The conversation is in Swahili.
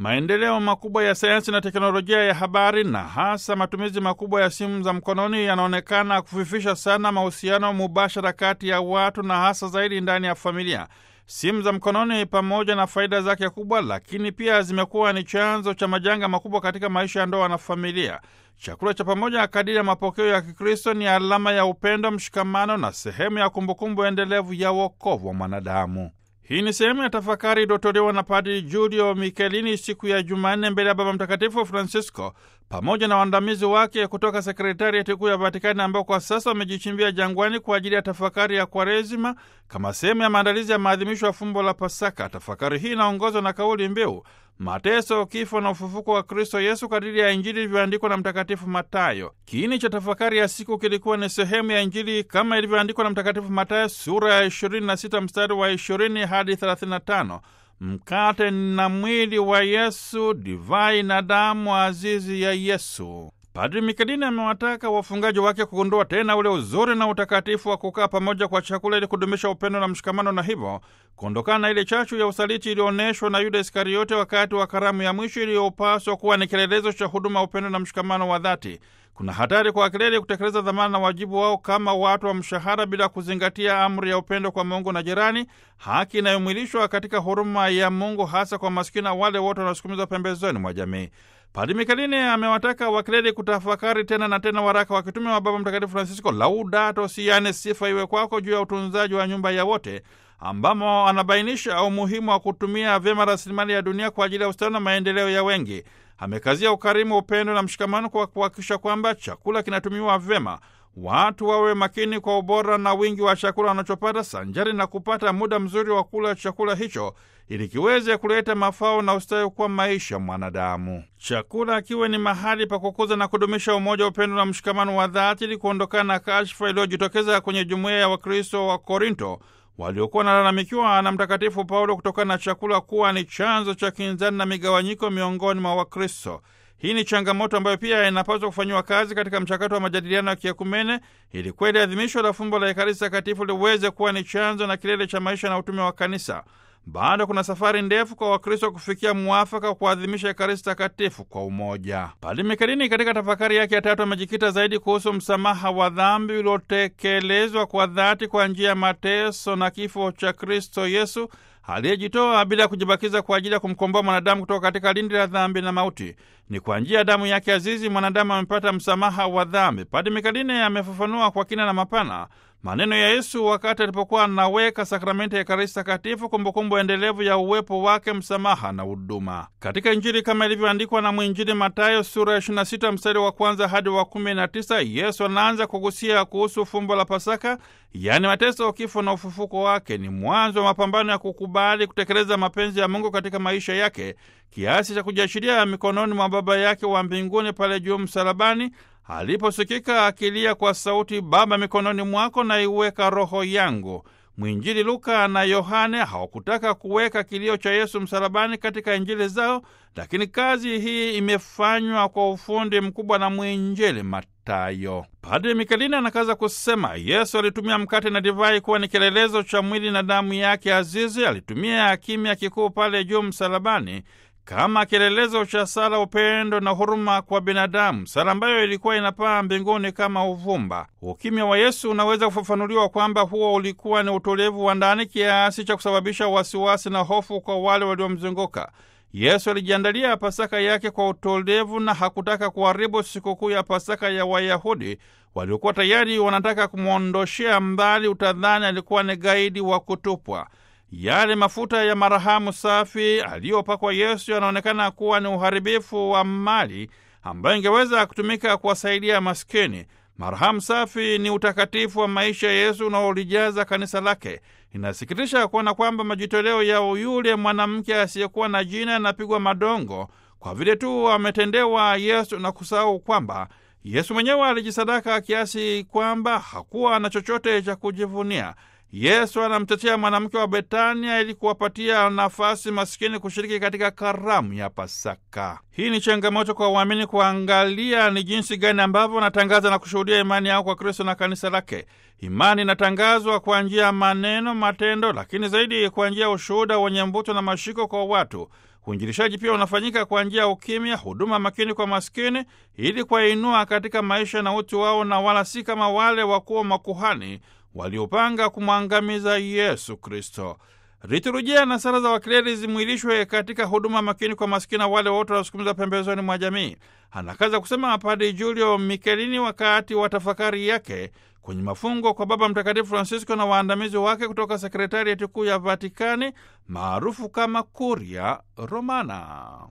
Maendeleo makubwa ya sayansi na teknolojia ya habari na hasa matumizi makubwa ya simu za mkononi yanaonekana kufifisha sana mahusiano mubashara kati ya watu na hasa zaidi ndani ya familia. Simu za mkononi pamoja na faida zake kubwa, lakini pia zimekuwa ni chanzo cha majanga makubwa katika maisha ya ndoa na familia. Chakula cha pamoja kadiri ya mapokeo ya Kikristo ni alama ya upendo, mshikamano na sehemu ya kumbukumbu endelevu ya wokovu wa mwanadamu. Hii ni sehemu ya tafakari iliyotolewa na Padri Giulio Michelini siku ya Jumanne mbele ya Baba Mtakatifu Francisco pamoja na waandamizi wake kutoka sekretarieti kuu ya Vatikani, ambao kwa sasa wamejichimbia jangwani kwa ajili ya tafakari ya Kwaresima kama sehemu ya maandalizi ya maadhimisho ya fumbo la Pasaka. Tafakari hii inaongozwa na kauli mbiu mateso, kifo na ufufuko wa Kristo Yesu kadiri ya Injili ilivyoandikwa na Mtakatifu Matayo. Kiini cha tafakari ya siku kilikuwa ni sehemu ya Injili kama ilivyoandikwa na Mtakatifu Matayo sura ya 26 mstari wa 20 hadi 35. Mkate na mwili wa Yesu, divai na damu azizi ya Yesu. Padri Michelini amewataka wafungaji wake kugundua tena ule uzuri na utakatifu wa kukaa pamoja kwa chakula ili kudumisha upendo na mshikamano, na hivyo kuondokana na ile chachu ya usaliti iliyoonyeshwa na Yuda Iskariote wakati wa karamu ya mwisho iliyopaswa kuwa ni kielelezo cha huduma, upendo na mshikamano wa dhati. Kuna hatari kwa akileli kutekeleza dhamana na wajibu wao kama watu wa mshahara bila kuzingatia amri ya upendo kwa Mungu na jirani, haki inayomwilishwa katika huruma ya Mungu hasa kwa maskini na wale wote wanaosukumizwa pembezoni mwa jamii. Padri Michelini amewataka wakileli kutafakari tena na tena waraka wa kitume wa Baba Mtakatifu Francisco Laudato Si, yaani sifa iwe kwako, juu ya utunzaji wa nyumba ya wote, ambamo anabainisha umuhimu wa kutumia vyema rasilimali ya dunia kwa ajili ya ustawi na maendeleo ya wengi. Amekazia ukarimu, upendo na mshikamano kwa kuhakikisha kwamba chakula kinatumiwa vyema. Watu wawe makini kwa ubora na wingi wa chakula wanachopata, sanjari na kupata muda mzuri wa kula chakula hicho ili kiweze kuleta mafao na ustawi kwa maisha mwanadamu. Chakula kiwe ni mahali pa kukuza na kudumisha umoja, upendo na mshikamano wa dhati, ili kuondokana na kashfa iliyojitokeza kwenye jumuiya ya Wakristo wa Korinto waliokuwa wanalalamikiwa na Mtakatifu Paulo kutokana na chakula kuwa ni chanzo cha kinzani na migawanyiko miongoni mwa Wakristo. Hii ni changamoto ambayo pia inapaswa kufanyiwa kazi katika mchakato wa majadiliano ya kiekumene ili kweli adhimisho la fumbo la Ekaristi Takatifu liweze kuwa ni chanzo na kilele cha maisha na utume wa Kanisa. Bado kuna safari ndefu kwa Wakristo kufikia muafaka wa kuadhimisha Ekaristi Takatifu kwa umoja. Padri Michelini katika tafakari yake ya tatu amejikita zaidi kuhusu msamaha wa dhambi uliotekelezwa kwa dhati kwa njia ya mateso na kifo cha Kristo Yesu aliyejitoa bila kujibakiza kwa ajili ya kumkomboa mwanadamu kutoka katika lindi la dhambi na mauti. Ni kwa njia ya damu yake azizi mwanadamu amepata msamaha wa dhambi. Padri Michelini amefafanua kwa kina na mapana maneno ya Yesu wakati alipokuwa anaweka sakramenti ya Ekaristi Takatifu, kumbukumbu endelevu ya uwepo wake, msamaha na huduma. Katika Injili kama ilivyoandikwa na mwinjili Matayo sura ya 26 mstari wa kwanza hadi wa 19, Yesu anaanza kugusia kuhusu fumbo la Pasaka, yaani mateso, kifo na ufufuko wake. Ni mwanzo wa mapambano ya kukubali kutekeleza mapenzi ya Mungu katika maisha yake, kiasi cha kujiachilia mikononi mwa Baba yake wa mbinguni pale juu msalabani, aliposikika akilia kwa sauti, Baba, mikononi mwako na iweka roho yangu. Mwinjili Luka na Yohane hawakutaka kuweka kilio cha Yesu msalabani katika injili zao, lakini kazi hii imefanywa kwa ufundi mkubwa na mwinjili Matayo. Padri Michelini anakaza kusema Yesu alitumia mkate na divai kuwa ni kielelezo cha mwili na damu yake azizi. Alitumia kimya kikuu pale juu msalabani kama kielelezo cha sala, upendo na huruma kwa binadamu, sala ambayo ilikuwa inapaa mbinguni kama uvumba. Ukimya wa Yesu unaweza kufafanuliwa kwamba huo ulikuwa ni utulivu wa ndani kiasi cha kusababisha wasiwasi na hofu kwa wale waliomzunguka. Yesu alijiandalia Pasaka yake kwa utulivu na hakutaka kuharibu sikukuu ya Pasaka ya Wayahudi waliokuwa tayari wanataka kumwondoshea mbali, utadhani alikuwa ni gaidi wa kutupwa. Yale mafuta ya marhamu safi aliyopakwa Yesu yanaonekana kuwa ni uharibifu wa mali ambayo ingeweza kutumika kuwasaidia maskini. Marhamu safi ni utakatifu wa maisha ya Yesu unaolijaza kanisa lake. Inasikitisha kuona kwamba majitoleo ya yule mwanamke asiyekuwa na jina yanapigwa madongo kwa vile tu ametendewa Yesu, na kusahau kwamba Yesu mwenyewe alijisadaka kiasi kwamba hakuwa na chochote cha kujivunia. Yesu anamtetea mwanamke wa Betania ili kuwapatia nafasi maskini kushiriki katika karamu ya Pasaka. Hii ni changamoto kwa waamini kuangalia ni jinsi gani ambavyo wanatangaza na kushuhudia imani yao kwa Kristo na kanisa lake. Imani inatangazwa kwa njia ya maneno, matendo, lakini zaidi kwa njia ya ushuhuda wenye mvuto na mashiko kwa watu. Uinjilishaji pia unafanyika kwa njia ya ukimya, huduma makini kwa maskini, ili kuwainua katika maisha na utu wao, na wala si kama wale wakuu makuhani waliopanga kumwangamiza Yesu Kristo. Liturujia na sala za wakleri zimwilishwe katika huduma makini kwa maskini na wale wote wanasukumiza pembezoni mwa jamii. Anakaza kusema Padre Giulio Michelini wakati wa tafakari yake kwenye mafungo kwa Baba Mtakatifu Francisco na waandamizi wake kutoka sekretarieti kuu ya Vatikani maarufu kama Kuria Romana.